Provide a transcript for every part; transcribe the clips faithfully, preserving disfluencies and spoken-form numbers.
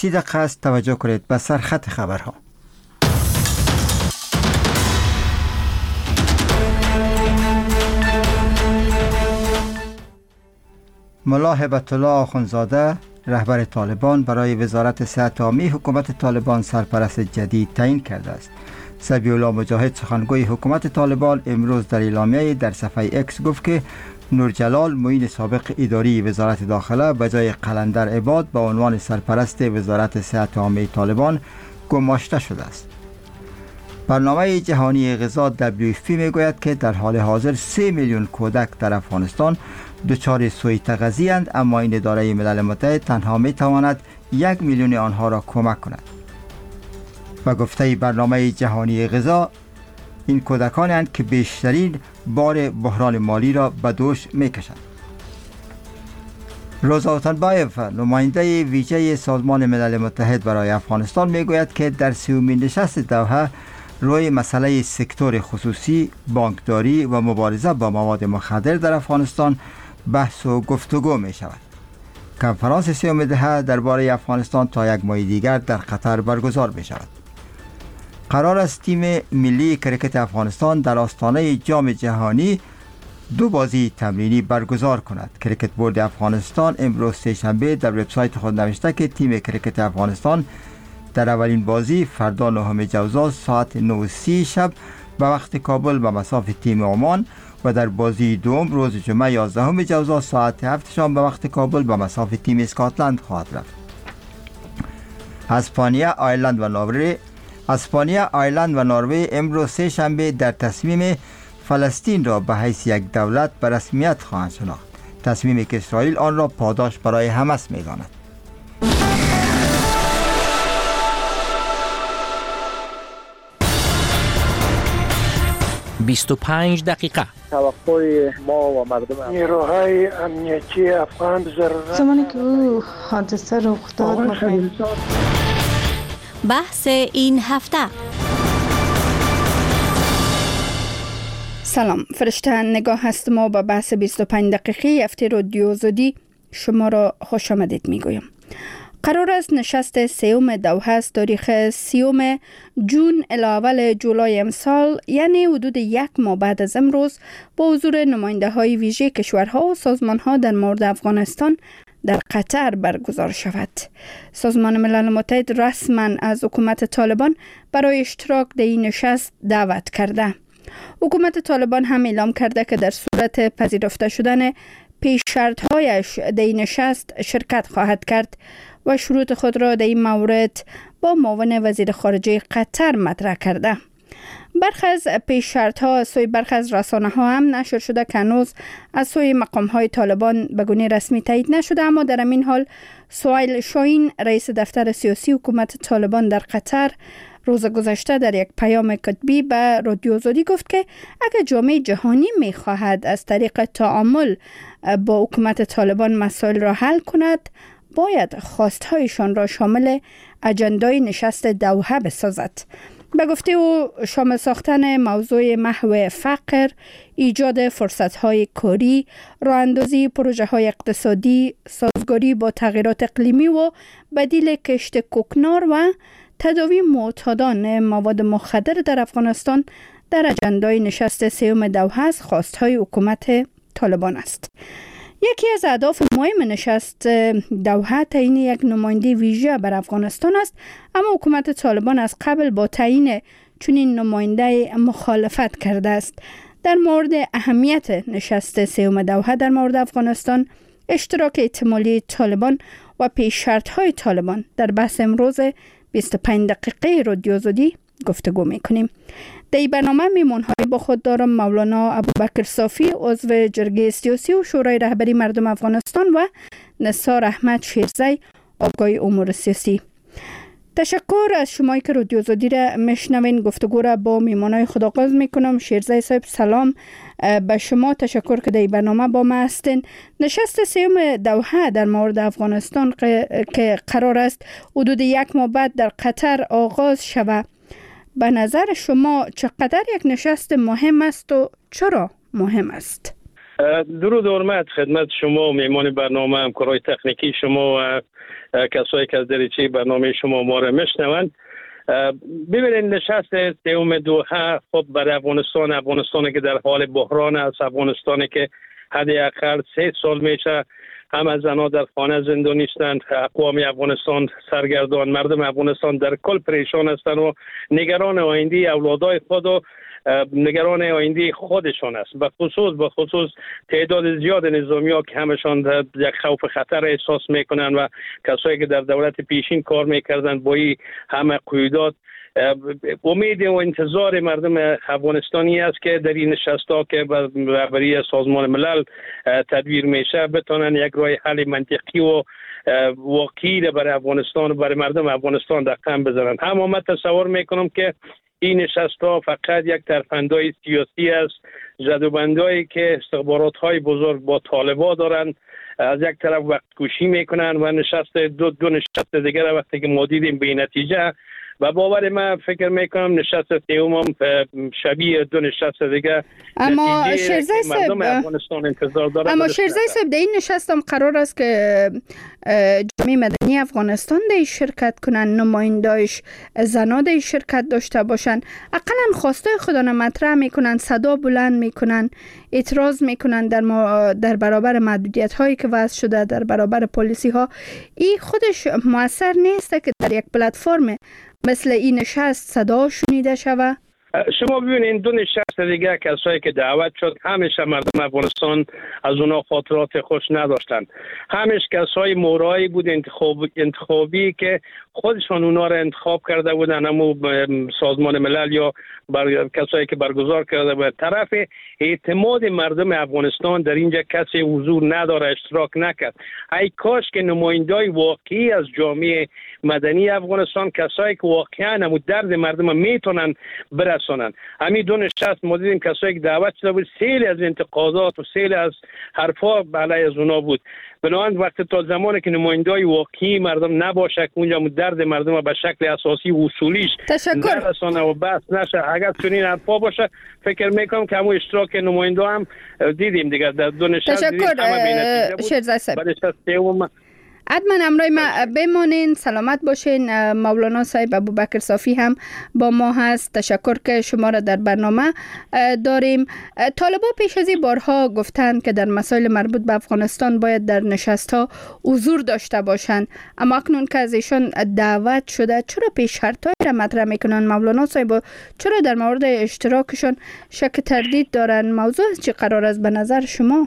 سی دقیقه است. توجه کنید به سرخط خبرها. ملا هبت الله آخوندزاده رهبر طالبان برای وزارت صحت عامه حکومت طالبان سرپرست جدید تعیین کرده است. ذبیح الله مجاهد سخنگوی حکومت طالبان امروز در اعلامیه در صفحه اکس گفت که نورجلال معین سابق اداری وزارت داخله به جای قلندر عباد به عنوان سرپرست وزارت صحت عامه طالبان گماشته شده است. برنامه جهانی غذا دبلیو اف پی میگوید که در حال حاضر سه میلیون کودک در افغانستان دچار سوء تغذیه اند، اما این اداره ملل متحد تنها می تواند یک میلیون آنها را کمک کند. و گفته برنامه جهانی غذا این کودکان اند که بیشترین بار بحران مالی را به دوش می کشند. روزا اوتنبایف نماینده ویژه سازمان ملل متحد برای افغانستان می گوید که در سیومین نشست دوحه روی مسئله سکتور خصوصی، بانکداری و مبارزه با مواد مخدر در افغانستان بحث و گفتگو می شود. کنفرانس سیوم دهه درباره افغانستان تا یک ماه دیگر در قطر برگزار می شود. قرار است تیم ملی کرکت افغانستان در آستانه جام جهانی دو بازی تمرینی برگزار کند. کرکت بورد افغانستان امروز سه‌شنبه در وبسایت خود نوشته که تیم کرکت افغانستان در اولین بازی فردا نهم جوزا ساعت نه و سی شب به وقت کابل به مصاف تیم عمان و در بازی دوم روز جمعه یازدهم جوزا ساعت هفت شام به وقت کابل به مصاف تیم اسکاتلند خواهد رفت. اسپانیا، آیرلند و نروژ اسپانیا، آیرلند و نروژ امروز سه شنبه در تصمیم فلسطین را به حیث یک دولت به رسمیت خواهند شناخت. تصمیمی که اسرائیل آن را پاداش برای حماس می‌داند. بیست و پنج دقیقه توقع ما و مردم نیروهای امنیتی افغان ضرورت زمانی که او حادثه رخ داد بحث این هفته. سلام، فرشته نگاه هستم و با بحث بیست و پنج دقیقه هفته رادیو زودی شما را خوش آمدید میگویم. قرار است نشست سیوم دوحه است تاریخ سیوم جون الی اول جولای امسال، یعنی حدود یک ماه بعد از امروز، با حضور نماینده های ویژه کشورها و سازمان ها در مورد افغانستان در قطر برگزار شود. سازمان ملل متحد رسما از حکومت طالبان برای اشتراک در این نشست دعوت کرده. حکومت طالبان هم اعلام کرده که در صورت پذیرفته شدن پیش شرط هایش در این نشست شرکت خواهد کرد و شروط خود را در این مورد با معاون وزیر خارجه قطر مطرح کرده. برخی از پیش شرط ها از سوی برخی از رسانه ها هم نشر شده که هنوز از سوی مقام های طالبان به گونه رسمی تایید نشده، اما در همین حال سهیل شاهین رئیس دفتر سیاسی حکومت طالبان در قطر روز گذشته در یک پیام کتبی به رادیو زودی گفت که اگر جامعه جهانی می خواهد از طریق تعامل با حکومت طالبان مسائل را حل کند، باید خواستهایشان را شامل اجندای نشست دوحه بسازد. به گفته او شامل ساختن موضوع محو فقر، ایجاد فرصت‌های کاری، راه‌اندازی پروژه‌های اقتصادی، سازگاری با تغییرات اقلیمی و بدیل کشت کوکنار و تداوی معتادان مواد مخدر در افغانستان در اجندای نشست سیوم دوحه از خواست‌های حکومت طالبان است. یکی از اهداف مهم نشست دوحه تعیین یک نماینده ویژه بر افغانستان است، اما حکومت طالبان از قبل با تعیین چنین نماینده مخالفت کرده است. در مورد اهمیت نشست سیوم دوحه در مورد افغانستان، اشتراک احتمالی طالبان و پیش شرط‌های طالبان در بحث امروز بیست و پنج دقیقه رادیو زودی گفتگو میکنیم. در این برنامه میمون‌های با خود دارم مولانا ابوبکر صافی، عضو جرگه سیاسی و شورای رهبری مردم افغانستان، و نثار احمد شیرزی، آگاه امور سیاسی. تشکر از شمایی که رادیو زودی را میشنوین. گفتگو را با میمونای خود آغاز میکنم. شیرزی صاحب سلام به شما، تشکر که در این برنامه با ما هستین. نشست سیوم دوحه در مورد افغانستان که قرار است حدود یک ماه بعد در قطر آغاز شود، به نظر شما چقدر یک نشست مهم است و چرا مهم است؟ درود و حرمت خدمت شما و میهمان برنامه، همکارای تکنیکی شما و کسایی که از دریچه برنامه شما ما را میشنوند. ببینید نشست سوم دوحه خب برای افغانستان افغانستانی که در حال بحران است، افغانستانی که حداقل سه سال میشه هم از زنها در خانه زندانی هستند، اقوام افغانستان سرگردان، مردم افغانستان در کل پریشان هستند و نگران آینده اولادای خود و نگران آینده خودشان است. به خصوص به خصوص تعداد زیاد نظامی ها که همشان یک خوف خطر احساس میکنند و کسایی که در دولت پیشین کار میکردند با این همه قیودات، امید و انتظار مردم افغانستانی است که در این نشست‌ها که برای سازمان ملل تدبیر میشه بتونن یک راه حل منطقی و واقعی برای افغانستان و برای مردم افغانستان رقم بزنند. اما من تصور میکنم که این نشست‌ها فقط یک ترفندهای سیاسی است، جدوبندهایی که استخبارات‌های بزرگ با طالبان دارند، از یک طرف وقت کشی میکنن و نشست دو, دو نشست دیگر وقتی که ما دیدیم به نتیجه و باور من فکر میکنم نشست سوم هم شبیه دو نشست دیگه. اما شیرزای صاحب افغانستان انتظار داره. اما شیرزای صاحب در این نشست هم قرار است که جامعه مدنی افغانستان در شرکت کنن، نمایندایش زنا در شرکت داشته باشن، اقلا خواستای خودان مطرح میکنن، صدا بلند میکنن، اعتراض میکنن در ما در برابر محدودیت هایی که وضع شده، در برابر پالیسی ها. این خودش موثر نیست که در یک پلتفرم مثل این نشست صدا شنیده شود؟ شما ببینید دو نشست دیگه کسایی که دعوت شد همیشه مردم افغانستان از اونا خاطرات خوش نداشتند. همیشه کسای مورایی بود انتخاب انتخابی که خودشان اونا را انتخاب کرده بودن، اما سازمان ملل یا بر... کسایی که برگزار کرده بود. طرف اعتماد مردم افغانستان در اینجا کسی حضور نداره، اشتراک نکرد. ای کاش که نمایندای واقعی از جامعه مدنی افغانستان، کسایی که واقعا هم درد مردم میتونن برسونن. همین دو نشست ما دیدیم کسایی که دعوت شده بود، سیل از انتقادات و سیل از حرفا علیه از اونا بود. بنابراین وقتی تا زمانی که نمایندای واقعی مردم نباشه که اونجا درد مردم به شکل اساسی و اصولیش درسانه و بحث نشه، اگر چنین حرفا باشه فکر میکنم که همون اشتراک نماینده هم دیدیم دیگر در دو نشست. تشکر شیرزای صاحب. حتما همراه ما بمانین، سلامت باشین. مولانا صاحب ابوبکر صافی هم با ما هست. تشکر که شما را در برنامه داریم. طالبان پیش از این بارها گفتند که در مسائل مربوط به افغانستان باید در نشست‌ها حضور داشته باشند، اما اکنون که از ایشان دعوت شده چرا پیش شرط‌های را مطرح میکنن مولانا صاحب؟ چرا در مورد اشتراکشون شک تردید دارن؟ موضوع چه قرار است به نظر شما؟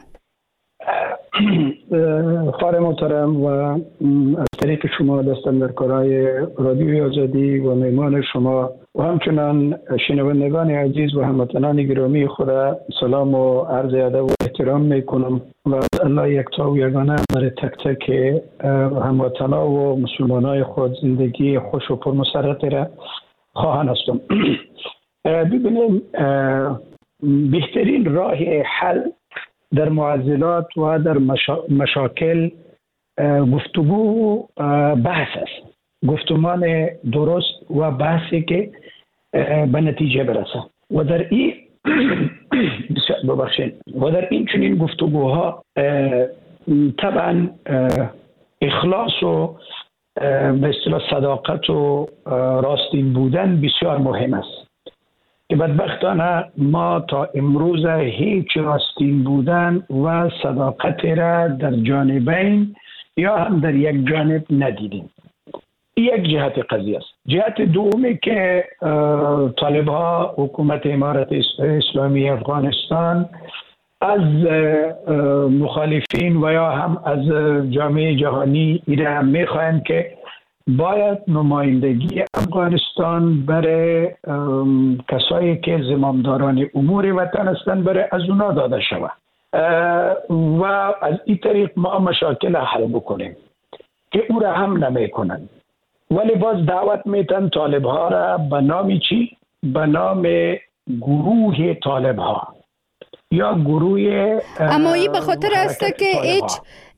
خواهر محترم و از طریق شما دستاندرکارای رادیوی آزادی و میمان شما و همچنان شنوندگان عزیز و هموطنان گرامی خود سلام و عرض ادب و احترام میکنم و الله یکتا و یگانه برای تک تک هموطنان و مسلمانای خود زندگی خوش و پرمسرت را خواهان هستم. ببینیم بهترین راه حل در معضلات و در مشا... مشاکل گفتگو بحث است، گفتمان درست و بحثی که به نتیجه برسه و در این ببخشید و در این چنین گفتگوها طبعا اخلاص و به اصطلاح صداقت و راستین بودن بسیار مهم است که بدبختانه ما تا امروز هیچ راستین بودن و صداقت را در جانبین یا هم در یک جانب ندیدیم. یک جهت قضیه است. جهت دومی که طالب ها حکومت امارت اسلامی افغانستان از مخالفین و یا هم از جامعه جهانی ایره میخواهند که باید نمایندگی افغانستان برای کسایی که زمامداران امور وطن هستند برای از اونا داده شود و از این طریق ما مشاکل حل بکنیم که او را هم نمی کنند، ولی باز دعوت میتن طالب ها را به نام چی؟ به نام گروه طالب ها یا گروه. اما این به خاطر است که هیچ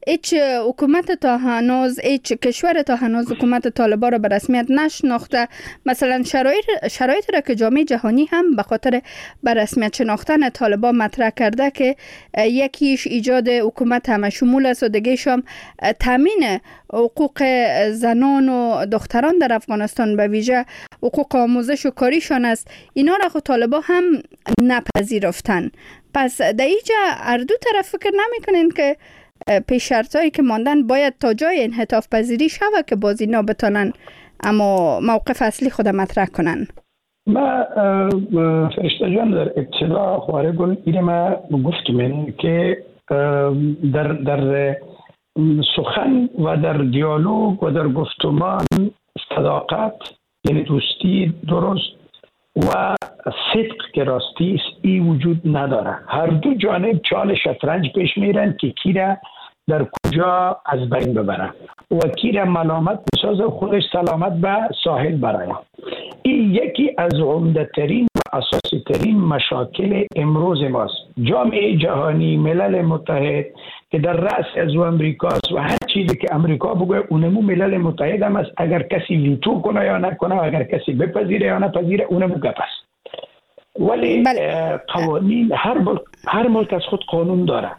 هیچ حکومت تا هنوز هیچ کشور تا هنوز حکومت طالبان را به رسمیت نشناخته. مثلا شرایط شرایط را که جامعه جهانی هم به خاطر به رسمیت شناختن طالبان مطرح کرده که یکیش ایجاد حکومت همه شمول است و دیگه‌ش هم تامین حقوق زنان و دختران در افغانستان به ویژه حقوق آموزش و کاریشان است. اینا را خود طالبان هم نپذیرفتن. پس در اینجا هر دو طرف فکر نمی‌کنین که پیش شرطایی که ماندن باید تا جای انعطاف پذیری شوه که باز اینا بتانن اما موقف اصلی خود مطرح کنن؟ ما فرشته جان در ابتدا خواره گل اینه ما گفتم که در در سخن و در دیالوگ و در گفتمان صداقت یعنی دوستی درست و صدق که راستی است ای وجود نداره. هر دو جانب چال شطرنج پیش میرن که کی را در کجا از بین ببره و کی را ملامت بسازه و خودش سلامت به ساحل برای. این یکی از عمده ترین و اساسی ترین مشاکل امروز ماست. جامعه جهانی، ملل متحد که در رأس از امریکاست و هر چیزی که امریکا بگه اونمو ملل متحد هم است. اگر کسی ویتو کنه یا نکنه و اگر کسی بپذیره یا نپذیره اونمو گپ است. ولی بله. قوانین هر ملک هر ملک از خود قانون داره.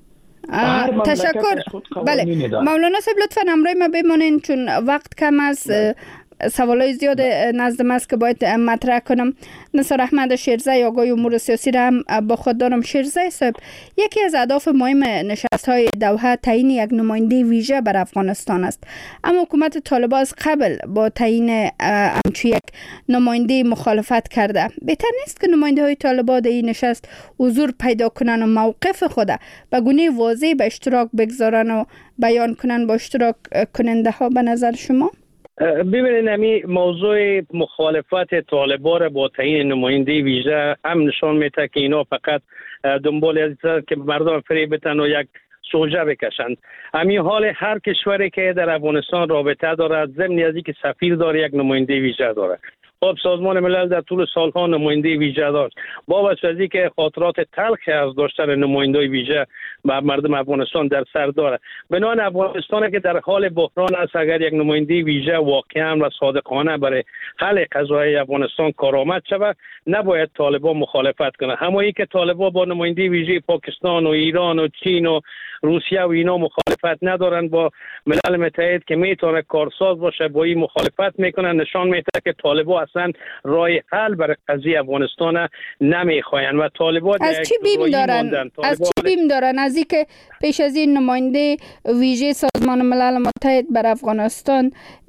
تشکر. بله مولانا صاحب لطفا امروز ما بمانین چون وقت کم است. سوالای زیاد نزدم است که باید مطرح کنم. نثار احمد شیرزی آقای امور سیاسی را هم با خود دارم. شیرزی صاحب، یکی از اهداف مهم نشست‌های دوحه تعیین یک نماینده ویژه بر افغانستان است، اما حکومت طالبان از قبل با تعیین همچون یک نماینده مخالفت کرده. بهتر نیست که نماینده های طالبان در این نشست حضور پیدا کنن و موقف خود به گونه واضح به اشتراک بگذارن و بیان کنن با اشتراک کننده ها؟ به نظر شما؟ ببینید امی موضوع مخالفت طالبان را با تعیین نماینده ویژه هم نشان میده که اینا فقط دنبال از که مردم فریب بتن و یک سوژه بکشند. امی حال هر کشوری که در افغانستان رابطه داره ضمن از اینکه سفیر داره یک نماینده ویژه داره. خب سازمان ملل در طول سالها نماینده ویژه داشت. با وجه از اینکه خاطرات تلخی از داشتن نماینده ویژه و مردم افغانستان در سر داره. بنابراین افغانستان که در حال بحران است، اگر یک نماینده ویژه واقعا و صادقانه برای حل قضایای افغانستان کارآمد شود، نباید طالبان مخالفت کنه. همایی که طالبان با نماینده ویژه پاکستان و ایران و چین و روسیه و اینا مخالفت ندارن، با ملل متحد که میتونه کارساز باشه با این مخالفت میکنن، نشان میده که طالبان اصلا راه حل برای قضیه افغانستان نمیخواین و طالبان از چی بیم دارن؟ از چی بیم دارن؟ از اینکه پیش از این نماینده ویژه سازمان ملل متحد بر افغانستان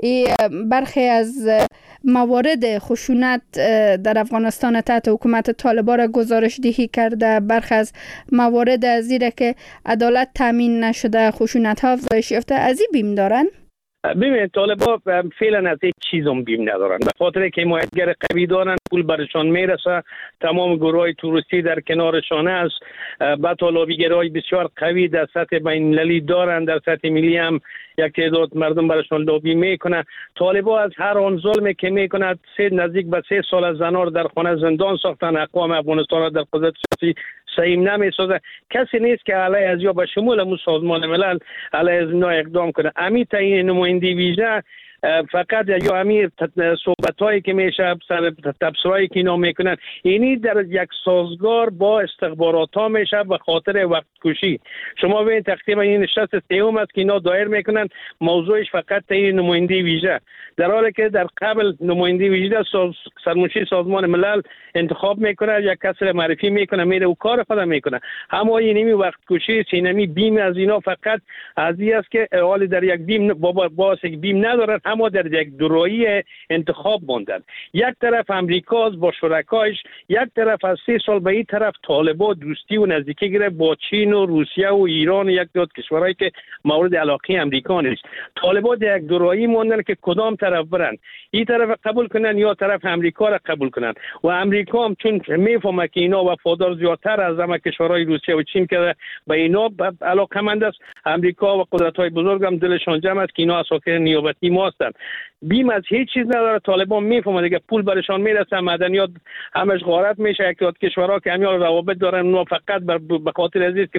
برخی از موارد خشونت در افغانستان تحت حکومت طالبان را گزارش دهی کرده، برخی از موارد از زیره که عدالت تامین نشده، خشونت ها افزایش یافته، از این بیم دارن؟ ببینید طالبان فعلا از هیچ چیزم بیم ندارن، به خاطر که حمایتگر قوی دارن، پول برشان میرسه، تمام گروهای توریستی در کنارشان است، بعد لابیگرای بسیار قوی در سطح بین‌المللی دارن، در سطح ملی هم یک تعداد مردم برشان لابی میکنه. طالبان از هر آن ظلمی که میکنه سه نزدیک به سه سال از زنان در خانه زندان ساختن، اقوام افغانستان را در قدرت سیاسی سعیم نمیسازه. کسی نیست که علیه از یا به شمول امو سازمان ملل علیه از اینا اقدام کنه. امی تعیین نماینده ویژه فقط یا امیر صحبت هایی که میشه، تبصرهایی که اینا میکنن، اینی در یک سازگار با استخبارات ها میشه به خاطر وقت کشی. شما ببینید تقریبا این نشست سوم است که اینا دایر میکنن، موضوعش فقط تعیین نماینده ویژه، در حالی که در قبل نماینده ویژه سرمنشی سازمان ملل انتخاب میکنه، یک کسی معرفی میکنه، میره و کار خود میکنه. اما اینمی وقت کشی سینمی بیم از اینا فقط از این است که حال در یک بیم با باز یک بیم ندارن، اما در یک دورایی انتخاب موندن. یک طرف امریکا با شرکایش، یک طرف از سه سال به این طرف طالبان دوستی و نزدیکی گرفت با چین و روسیه و ایران و یک دو کشورهایی که مورد علاقه امریکا نیست. طالبان در یک دورایی موندن که کدام طرف برن، این طرف قبول کنن یا طرف امریکا را قبول کنن. و امریکا هم چون میفهمه که اینا وفادار زیادتر از همه کشورهای روسیه و چین که به اینا علاقه‌مند است، امریکا و قدرت‌های بزرگ هم دلشان جمع است که اینا اساکر نیابتی ما هستند. بیم از هیچ چیز نداره. طالبان میفهمه دیگه پول برشان میرسه، مدنیات همش غارت میشه. یک دو کشورها که همیال روابط دارن، اونها فقط به خاطر از که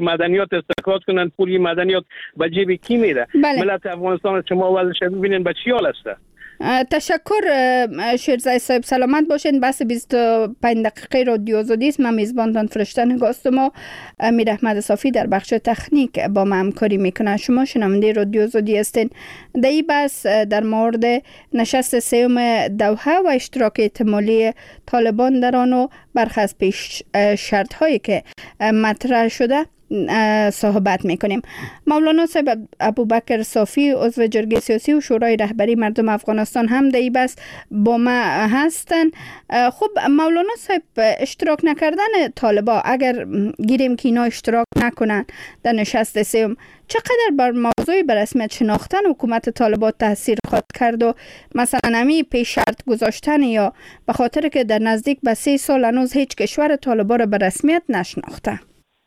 مدنیات استخراج کنن، پول مدنیات به جیب کی میره؟ بله. ملت افغانستان شما وضعش ببینین به چی حال است. تشکر شیرزای صاحب، سلامت باشین. بس بیست و پنج دقیقه رادیو آزادی است. من میزبانتان فرشته نگاستم و امیر احمد صافی در بخش تکنیک با من همکاری میکنه. شما شنونده رادیو آزادی هستین. در این بحث در مورد نشست سوم دوحه و اشتراک احتمالی طالبان در آن و برخی از پیش شرط هایی که مطرح شده صحبت میکنیم. مولانا صاحب ابوبکر صافی عضو جرگه سیاسی و شورای رهبری مردم افغانستان هم در این بحث با ما هستند. خب مولانا صاحب، اشتراک نکردن طالبا اگر گیریم که اینا اشتراک نکنن در نشست سوم، چقدر بر موضوع به رسمیت شناختن حکومت طالبان تاثیر خواهد کرد و مثلا همی پیش شرط گذاشتن، یا به خاطر که در نزدیک به سه سال هنوز هیچ کشور طالبان را به رسمیت نشناخته؟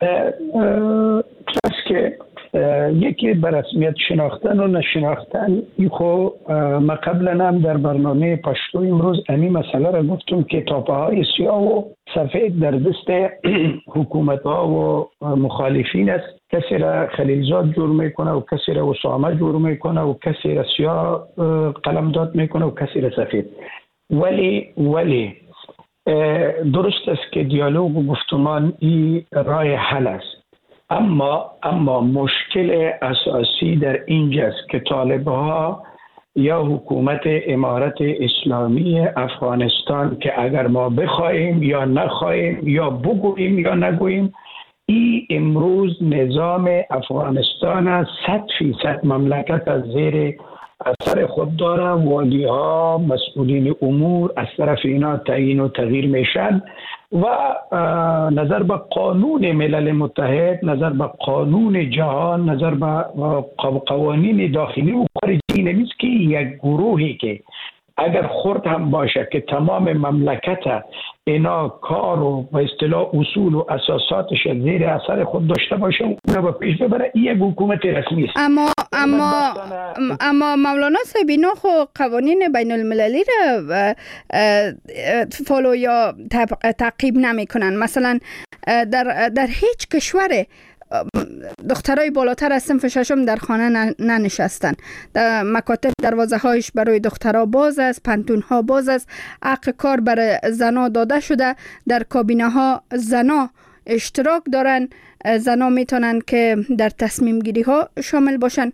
کلاس که یکی به رسمیت شناختن و نشناختن، این خو ما قبلا هم در برنامه پشتو امروز امی مسئله را گفتم که تاپه های سیاه و سفید در دست حکومت ها و مخالفین است. کسی را خلیلزاد جور میکنه و کسی را اسامه جور میکنه و کسی را سیاه قلمداد میکنه و کسی را سفید. ولی ولی درست است که دیالوگ و گفتمان این راه حل است، اما اما مشکل اساسی در اینجاست که طالبها یا حکومت امارت اسلامی افغانستان که اگر ما بخوایم یا نخوایم یا بگوییم یا نگوییم، این امروز نظام افغانستان صد فیصد مملکت از زیر اثر خود داره. والی ها، مسئولین امور از طرف اینا تعیین و تغییر میشن و نظر به قانون ملل متحد، نظر به قانون جهان، نظر به قوانین داخلی و خارجی نیست که یک گروهی که اگر خرد هم باشه که تمام مملکت اینا کار و به اصطلاح اصول و اساساتش زیر اثر خود داشته باشه اون رو پیش ببره، این یک حکومت رسمی است. اما اما اما مولانا صاحب، اینا خو قوانین بین المللی را فالو یا تعقیب نمیکنن. مثلا در در هیچ کشور دخترای بالاتر از صنف ششم در خانه ننشستن. در مکاتب دروازه هایش برای دخترها باز است، پنتون ها باز است، حق کار برای زنا داده شده، در کابینه ها زنا اشتراک دارن، زنا میتونن که در تصمیم گیری ها شامل باشن.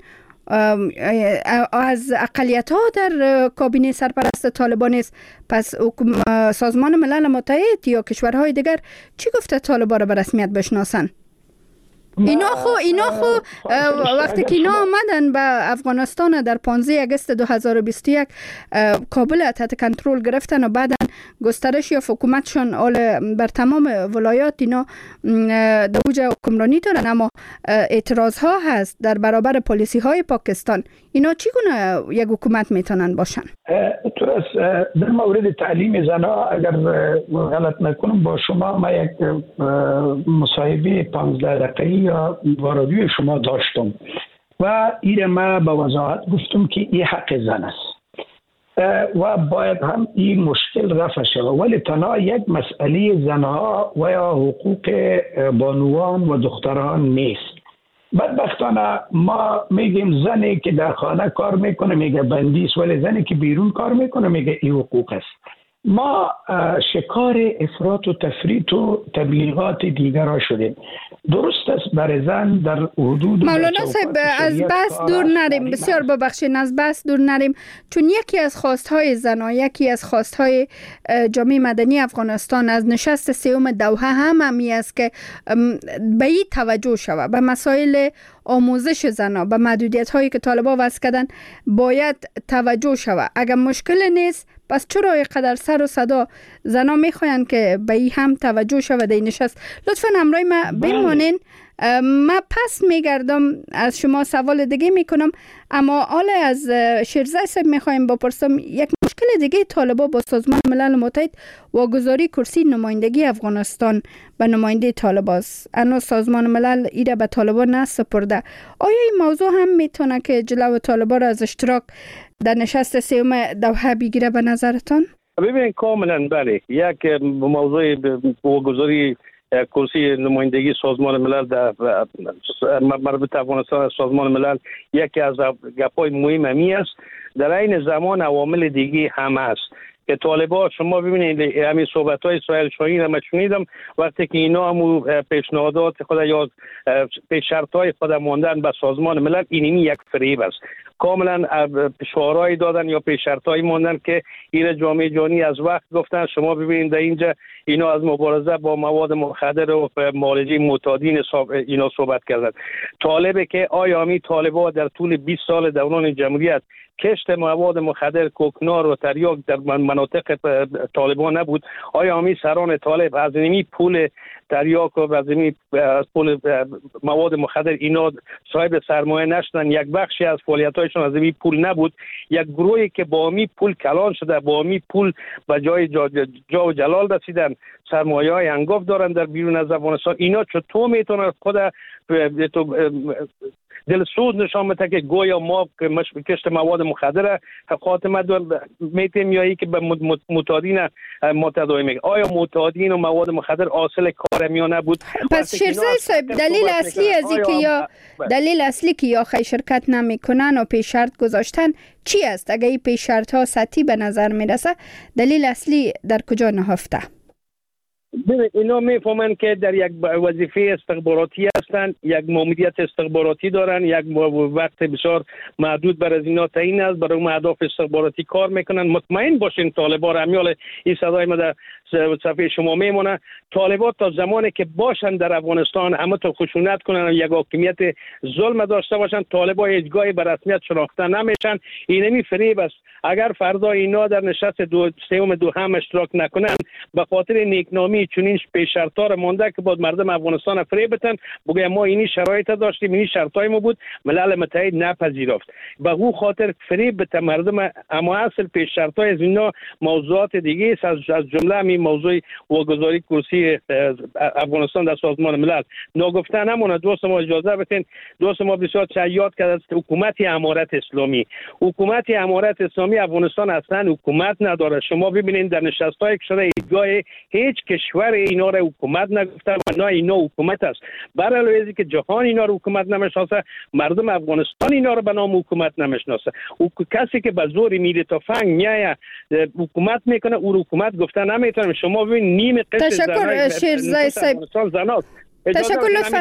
از اقلیت ها در کابینه سرپرست طالبان است. پس سازمان ملل متحد یا کشورهای دیگر چی گفته طالبان را به رسمیت بشناسن؟ اینا خو اینا خو وقتی که اینا آمدن به افغانستان در پانزده آگوست دو هزار و بیست و یک کابل تحت کنترل گرفتن و بعدن گسترش یا حکومتشون اول بر تمام ولایات اینا در اوج حکمرانی دارن، اما اعتراض ها هست در برابر پالیسی های پاکستان. اینا چگونه یک حکومت میتونن باشن؟ تو در مورد تعلیم زنها اگر غلط نکنم با شما ما یک مصاحبه پانزده دقیقه‌ای یا وارادوی شما داشتم و این ما به وضاحت گفتم که این حق زن است و باید هم این مشکل رفع شود، ولی تنها یک مسئله زنها و یا حقوق بانوان و دختران نیست. بدبختانه ما میگیم زنی که در خانه کار میکنه میگه بندی است، ولی زنی که بیرون کار میکنه میگه این حقوق است. ما شکار افراط و تفریط و تبلیغات دیگر شدیم. درست است برای زن در حدود مولانا صاحب از بس دور نریم، بسیار ببخشید از بس دور نریم، چون یکی از خواستهای زنها، یکی از خواستهای جامعه مدنی افغانستان از نشست سوم دوحه هم همی است که به این توجه شود، به مسائل آموزش زنها، به محدودیت هایی که طالبان وضع کردن باید توجه شود. اگر مشکل نیست پس چرا اینقدر سر و صدا زنا میخواین که به این هم توجه شود این نشست؟ لطفا همراه ما بمانین. ما پس میگردم از شما سوال دیگه میکنم، اما حالا از شیرزای صاحب میخوایم بپرسم یک مشکل دیگه طالبان با سازمان ملل متحد واگذاری کرسی نمایندگی افغانستان به نماینده طالبان است. انا سازمان ملل ایره به طالبان نسپرده. آیا این موضوع هم میتونه که جلو طالبان را از اشتراک در نشست سوم دوحه بگیره به نظرتان؟ ببینید کاملا بله، یک موضوع واگذاری کرسی نمایندگی سازمان ملل در مربوط به افغانستان سازمان ملل یکی از گپ‌های مهم همی است. در این زمان عوامل دیگه هم است که طالبان شما ببینید همین صحبت‌های اسرائیل شاهین هم شنیدم وقتی که اینا هم پیشنهادات خود یا پیش شرط‌های خود ماندن به سازمان ملل اینمی یک فریب است. کاملا شعارهای دادن یا پیش شرط‌های ماندن که این جامعه جهانی از وقت گفتن شما ببینید در اینجا اینا از مبارزه با مواد مخدر و معالجه معتادین اینا صحبت کردن. طالبه که آیا همین طالبان در طول بیست سال دوران جمهوریت کشت مواد مخدر کوکنار و تریاک در مناطق طالبان نبود؟ آیا همین سران طالب از نمی پول تریاک و از نمی پول مواد مخدر اینا صاحب سرمایه نشدن؟ یک بخشی از فعالیت‌هایشون از نمی پول نبود؟ یک گروهی که با همین پول کلان شده، با همین پول به جای جا, جا و جلال رسیدن، سرمایه‌های انگاف دارن در بیرون از افغانستان، اینا چطور میتونن خود دلسوز نشان بده که گویا ما کشت مواد مخدر خاتمه میتیم یا ای که به معتادین ما تداوی میگه؟ آیا معتادین و مواد مخدر حاصل کار میان نبود؟ پس شیرزای صاحب دلیل اصلی از این که یا دلیل اصلی که یا خی شرکت نمیکنن و پیش شرط گذاشتن چی است؟ اگه این پیش شرط ها سطحی به نظر میرسه دلیل اصلی در کجا نهفته؟ ببین اینا میفهمن که در یک وظیفه استخباراتی هستند، یک ماموریت استخباراتی دارن، یک وقت بسیار محدود بر از اینا تعیین است، برای اهداف استخباراتی کار میکنن. مطمئن باشین طالبان امیال این صدای ما در صفحه شما میمونه، طالبان تا زمانی که باشن در افغانستان همه تا خشونت کنن و یک حاکمیت ظلم داشته باشن، طالبان هیچگاهی به رسمیت شناخته نمیشن. اینمی فریب است. اگر فردا اینا در نشست دو سوم دو هم اشتراک نکنن به خاطر نیکنامی چنین پیش شرطا را مونده که بود مردم افغانستان فریب بتن بگه ما اینی شرایط داشتیم، اینی شرطای ما بود، ملل متحد نپذیرفت، به او خاطر فریب بتن مردم. اما اصل پیش شرطای از اینا موضوعات دیگه است، از جمله همین موضوع واگذاری کرسی افغانستان در سازمان ملل. ناگفته نمونه دوست ما اجازه بدین، دوست ما بسیار شایعات کرد حکومت امارت اسلامی. حکومت امارت اسلامی افغانستان اصلا حکومت نداره. شما ببینید در نشست‌های که شده ایدگاه هیچ کشور اینا را حکومت نگفته و نه اینا حکومت است. برای از که جهان اینا رو حکومت نمیشناسه، مردم افغانستان اینا رو به نام حکومت نمیشناسه. او کسی که به زور میره تا فنگ میایه حکومت میکنه او حکومت گفته نمیتونه. شما ببین نیم قشر تشکر شیرزای صاحب. تشکر لطفاً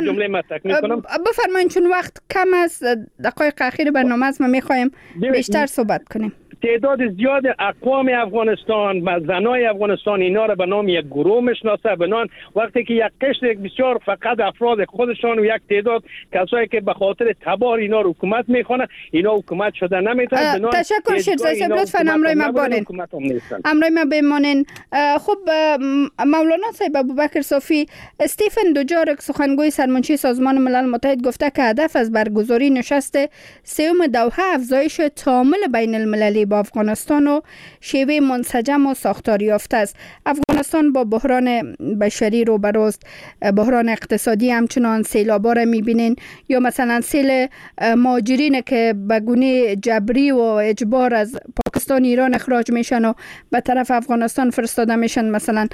بفرمایید چون وقت کم است، دقایق اخیر برنامه است، ما میخوایم بیشتر صحبت کنیم. تعداد زیاد اقوام افغانستان و زنای افغانستان اینا را به نام یک گروه میشناسه. بنان وقتی که یک قشر بسیار فقط افراد خودشان و یک تعداد کسایی که به خاطر تبار اینا رو حکومت میخونه، اینا حکومت شده نمیتونه. بنان تشکر شیرزای صاحب، لطفاً امروی ما بانین امروی ما بمانین. خب مولانا صاحب ابوبکر صافی استیفن دوجارک سخنگوی سرمنشی سازمان ملل متحد گفته که هدف از برگزاری نشست سوم دوحه افزایش تعامل بین المللی با افغانستان و شیوه منسجم و ساختاری یافته است. افغانستان با بحران بشری روبروست، بحران اقتصادی همچنان، سیلابا را میبینین یا مثلا سیل مهاجرین که به گونه جبری و اجبار از پاکستان ایران اخراج میشن و به طرف افغانستان فرستاده میشن. مثلا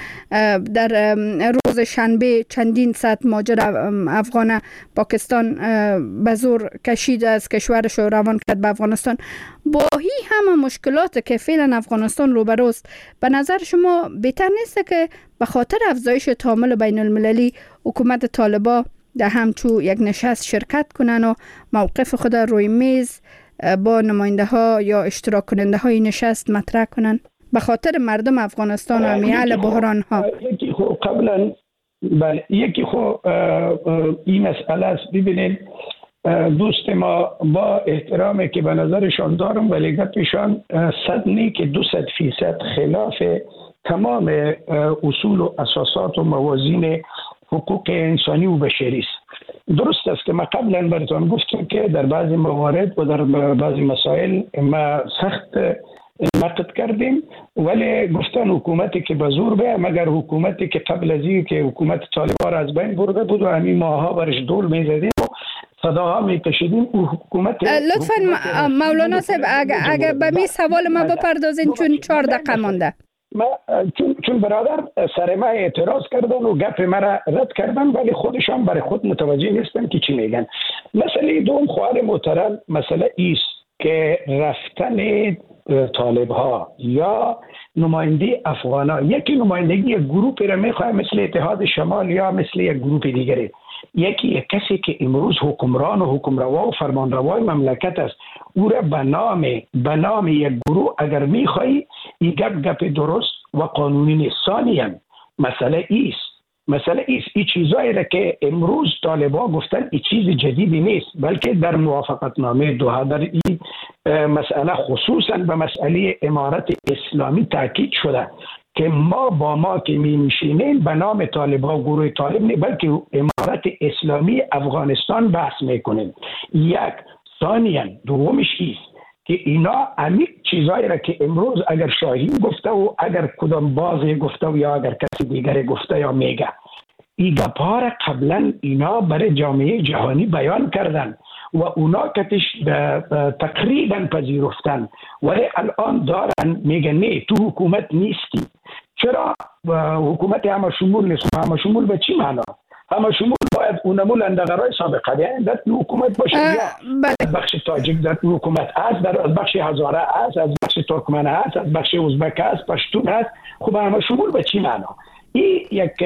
در روز شنبه چندین صد مهاجر افغان پاکستان به زور کشید از کشورش و روان کرد به افغانستان. با هی همه مشکلات که فعلا افغانستان روبروست، به نظر شما بهتر نیست که به خاطر افزایش تعامل بین المللی حکومت طالبان در همچو یک نشست شرکت کنن و موقف خود روی میز با نماینده ها یا اشتراک کننده های نشست مطرح کنن به خاطر مردم افغانستان و میال بحران ها؟ یکی خو قبلا بله یکی خو این مسئله است. ببینید دوست ما با احترامی که به نظرشان دارم ولی گپشان صد نی که دو صد فیصد خلاف تمام اصول و اساسات و موازین حقوق انسانی و بشری است. درست است که ما قبلا براتون گفتم که در بعضی موارد و در بعضی مسائل ما سخت نقد کردیم، ولی گفتن حکومتی که به زور به مگر حکومتی که قبل از این که حکومت طالبان از بین برده بود و همین ماها برش دول میزدیم و صداها میکشیدیم او حکومت. لطفا مولانا صاحب اگر به می سوال ما بپردازین چون چهار دقیقه مونده. ما چون چون برادر سر ما اعتراض کردن و گپ مرا رد کردن، ولی خودشان برای خود متوجه نیستن که چی میگن. مسئله دوم خواهر محترم مسئله ایست که رفتن طالب ها یا نماینده افغان ها، یکی نمایندگی یک گروپی را میخواه مثل اتحاد شمال یا مثل یک گروپ دیگری، یکی یک کسی که امروز حکمران و حکمروا و فرمانروای مملکت است، او را به نام به نام یک گروه اگر میخوایی این گپ گپ درست و قانونی نیست. ثانیاً مسئله ایست مسئله ایست این چیزایی را که امروز طالبا گفتن این چیز جدیدی نیست، بلکه در موافقت نامه دوحه در این مسئله خصوصا به مسئله امارت اسلامی تاکید شده که ما با ما که می نشینیم به نام طالبا گروه طالب نه بلکه امارت اسلامی افغانستان بحث میکنیم. یک. ثانیاً دومش ایست که اینا عمیق چیزایی را که امروز اگر شاهین گفته و اگر کدام بازی گفته و یا اگر کسی دیگر گفته یا میگه، این گپا را قبلا اینا برای جامعه جهانی بیان کردن و اونا کتش تقریبا پذیرفتن، ولی الان دارن میگن نه تو حکومت نیستی. چرا حکومت همه شمول نیست؟ همه شمول به چی معنا؟ همه شمول باید اونمو لندغرای سابقه بیان در حکومت باشه، یا از بخش تاجیک در حکومت است، در از بخش هزاره است، از بخش ترکمن است، از بخش ازبک است، پشتون است. خب همه شمول به چی معنا؟ این یک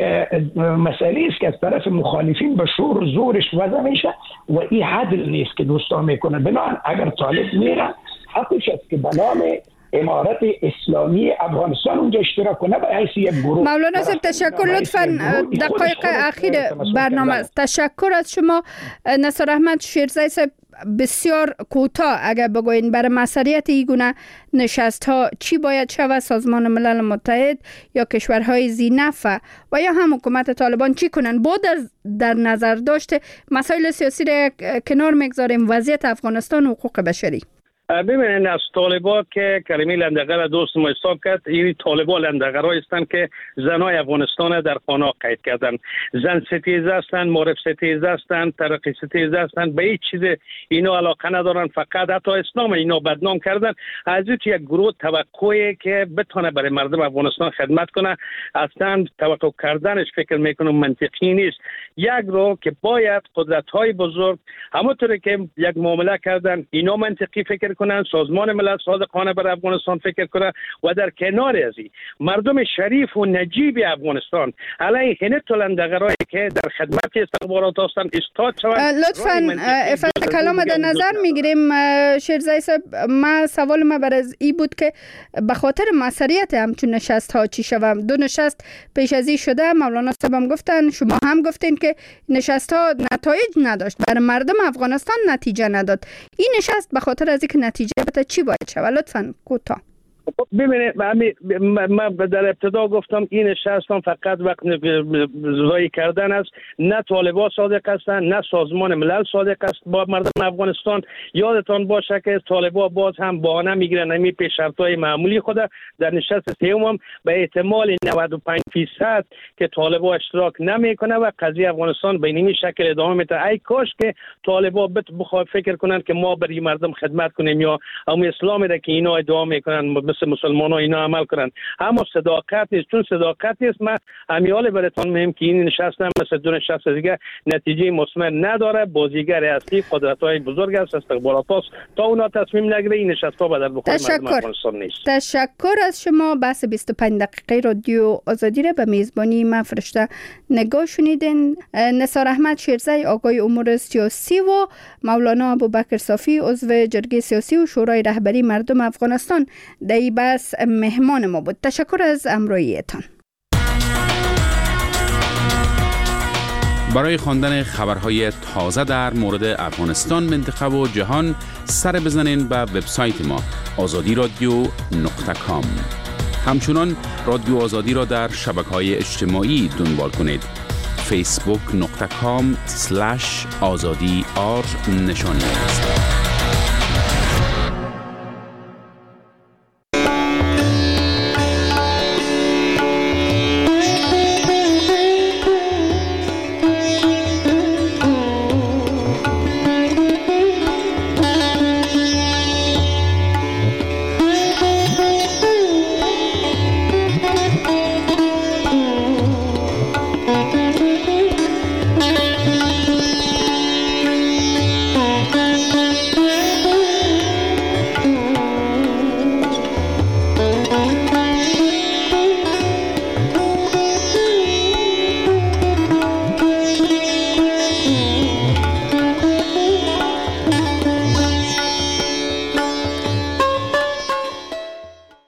مسئله است که از طرف مخالفین به شور زورش وضع میشه و این عدل نیست که دوستان میکنه. بنابراین اگر طالب میره حقش است که به نام امارت اسلامی افغانستان اونجا اشتراک کنه به حیث یک گروه. مولانا صاحب تشکر، لطفاً دقایق اخیر برنامه است. تشکر از شما. نصار احمد شیرزی صاحب، بسیار کوتاه اگر بگوین برای مسئولیت این گونه نشست ها چی باید شود؟ سازمان ملل متحد یا کشورهای ذی‌نفع و یا هم حکومت طالبان چی کنن؟ با در, در نظر داشته مسائل سیاسی را کنار میگذاریم، وضعیت افغانستان و حقوق بشری. ببینید از طالبا که کریمی لندغر دوست ما حساب کرد، این طالبا لندغرایی هستند که زنای افغانستان در خانه قید کردن. زن ستیز هستند، معرف ستیز هستند، ترقی ستیز هستند، به هیچ چیز اینا علاقه ندارن، فقط حتی اسلام اینا بدنام کردن. از این یک گروه توقعی که بتونه برای مردم افغانستان خدمت کنه اصلا توقع کردنش فکر میکنم منطقی نیست. یک رو که باید قدرت های بزرگ همونطوری که یک معامله کردن اینا منطقی فکر کنن، سازمان ملل صادقانه بر افغانستان فکر کنه و در کنار از این مردم شریف و نجیب افغانستان علیه هنت لندغرایی که در خدمت استخبارات هستند استاد شوند. لطفاً افاده کلام در نظر میگیریم. شیرزی صاحب، ما سوال ما بر از این بود که به خاطر مسئولیت همچون نشست ها چی شوم؟ دو نشست پیش از این شده، مولانا صاحب هم گفتن، شما هم گفتین که نشست ها نتایج نداشت، برای مردم افغانستان نتیجه نداد. این نشست به خاطر از اینکه نتیجه بده چی باید شود؟ لطفاً کوتاه. ببینید من در ابتدا گفتم این نشستان فقط وقت ضایع کردن است. نه طالبان صادق هستند، نه سازمان ملل صادق است با مردم افغانستان. یادتان باشه که طالبان باز هم بهانه میگیرن همین پیش شرطهای معمولی خود. در نشست سوم هم به احتمال نود و پنج درصد که طالبان اشتراک نمیکنه و قضیه افغانستان به این شکل ادامه میده. ای کاش که طالبان بخواد فکر کنن که ما برای مردم خدمت کنیم یا هم اسلامی را که اینا ادعا میکنن مثل مسلمان ها اینا عمل کنن. اما صداقت نیست. چون صداقت نیست من امیال براتون میگم که این نشست هم مثل دو نشست دیگه نتیجه مثمر نداره. بازیگر اصلی قدرت های بزرگ است، استخبارات است. تا اونا تصمیم نگیره این نشست ها به در بخور مردم افغانستان نیست. تشکر از شما. بحث بیست و پنج دقیقه رادیو آزادی را به میزبانی من فرشته نگاه شنیدین. نصار احمد شیرزی آقای امور سیاسی و مولانا ابوبکر صافی عضو جرگه سیاسی و شورای رهبری مردم افغانستان در این بحث مهمان ما بود. تشکر از همراهیتان. برای خواندن خبرهای تازه در مورد افغانستان، منطقه و جهان سر بزنین به وبسایت ما آزادی رادیو نقطه کام. همچنان رادیو آزادی را در شبکه‌های اجتماعی دنبال کنید. فیسبوک نقطه کام سلش آزادی آر نشانی است.